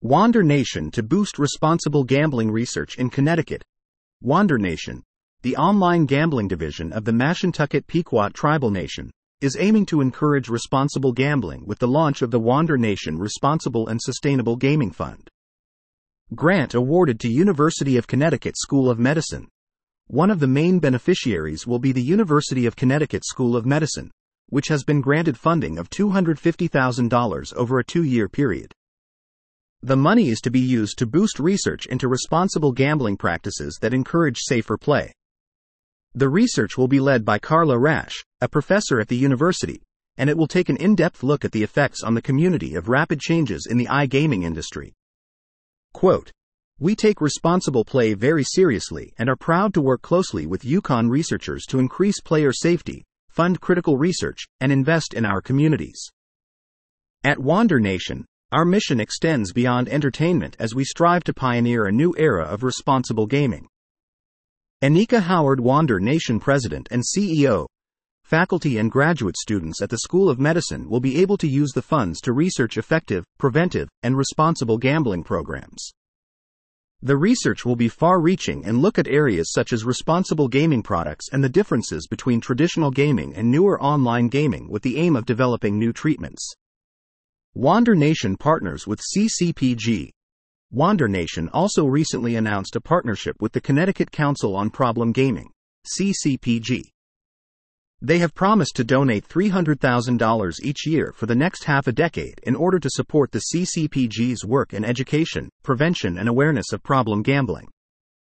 Wander Nation to boost responsible gambling research in Connecticut. Wander Nation, the online gambling division of the Mashantucket Pequot Tribal Nation, is aiming to encourage responsible gambling with the launch of the Wander Nation Responsible and Sustainable Gaming Fund. Grant awarded to University of Connecticut School of Medicine. One of the main beneficiaries will be the University of Connecticut School of Medicine, which has been granted funding of $250,000 over a 2-year period. The money is to be used to boost research into responsible gambling practices that encourage safer play. The research will be led by Carla Rash, a professor at the university, and it will take an in-depth look at the effects on the community of rapid changes in the iGaming industry. Quote, "We take responsible play very seriously and are proud to work closely with UConn researchers to increase player safety, fund critical research, and invest in our communities. At Wander Nation, our mission extends beyond entertainment as we strive to pioneer a new era of responsible gaming." Anika Howard, Wander Nation President and CEO, faculty and graduate students at the School of Medicine will be able to use the funds to research effective, preventive, and responsible gambling programs. The research will be far-reaching and look at areas such as responsible gaming products and the differences between traditional gaming and newer online gaming with the aim of developing new treatments. Wander Nation partners with CCPG. Wander Nation also recently announced a partnership with the Connecticut Council on Problem Gaming, CCPG. They have promised to donate $300,000 each year for the next half a decade in order to support the CCPG's work in education, prevention and awareness of problem gambling.